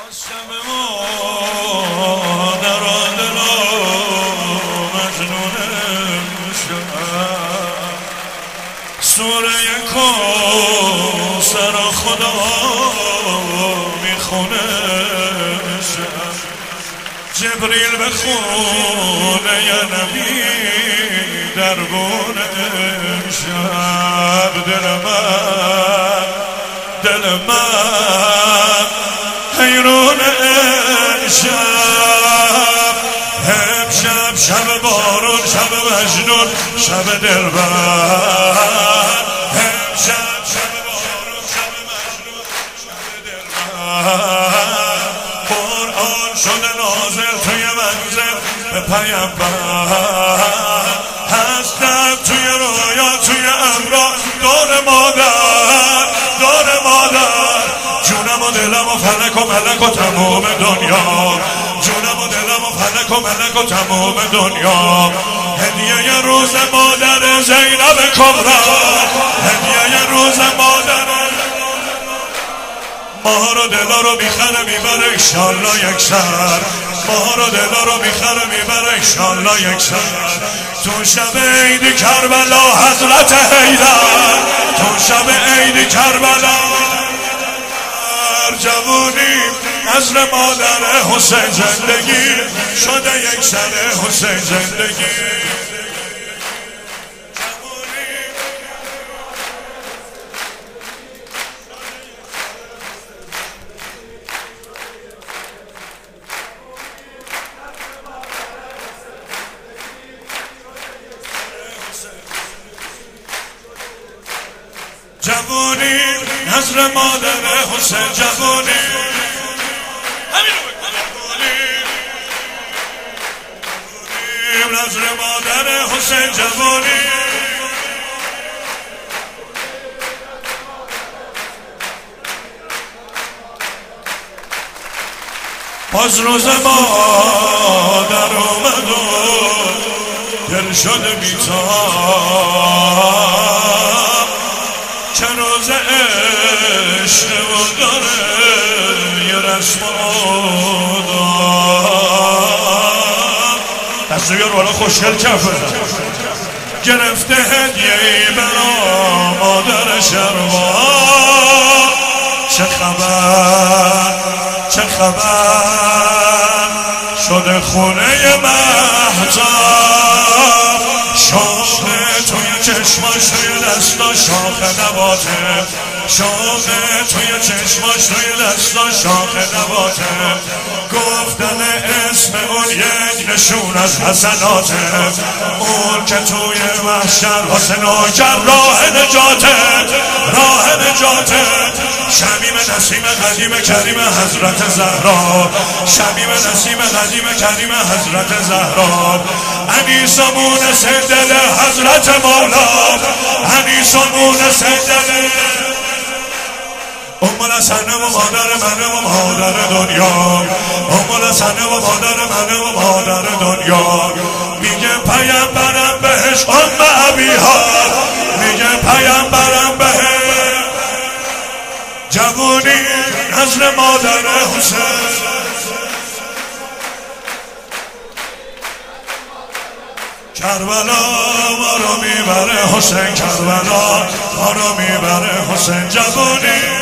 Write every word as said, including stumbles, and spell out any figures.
شب مادر و دل و مجنون شب سوره کوثر خدا میخونه شب جبریل به خونه ی نبی دربونه شب دل من دل من حیرون شب امشب شب بارون شب مجنون شب دلبر امشب شب بارون شب مجنون شب دلبر قرآن شده نازل توی منزل به پیامبر هستم توی رویا توی امرا دور مادر دور مادر جونم و دلم و فلک و ملک و تمام دنیا جونم و دلم و فلک و ملک و تمام دنیا هدیه روز مادر زینب کبرا هدیه روز مادر ماها رو دلا رو میخره میبره انشالله یک سر ماها رو دلا رو میخره میبره انشالله یک سر تو شب عید کربلا حضرت حیدر تو شب عید کربلا جوونی نزل مادر حسین زندگی شده یک سر حسین زندگی جوونی نظر مادر حسین جوونی نظر مادر حسین جوونی باز روز مادر اومد و دل شده بی‌تاب چه روز عشق و داره یه رسم و آداب دست بیار بالا خوشگل کف بزن گرفته هدیه‌ای برا مادر شروار چه خبر چه خبر شده خونه مهتاب شاخه توی چشماش توی دستا شاخه نباته شاخه توی چشماش توی دستا شاخه نباته گفتن اسم اون یک نشون از حسناته اون که توی محشر واسه نوکر راه نجاته راه نجاته شمیم نسیم قدیم کریم حضرت زهرا شمیم نسیم قدیم کریم حضرت زهرا انیسمون سندل حضرت مولا انیسمون سندل ام الحسن و مادر منه و مادر دنیا ام الحسن و مادر منه و مادر دنیا میگه پیامبرم بهش ام ابیها میگه پیامبرم بهش جوونی نزل مادر حسین کربلا ما رو میبره حسین کربلا ما رو میبره حسین جوونی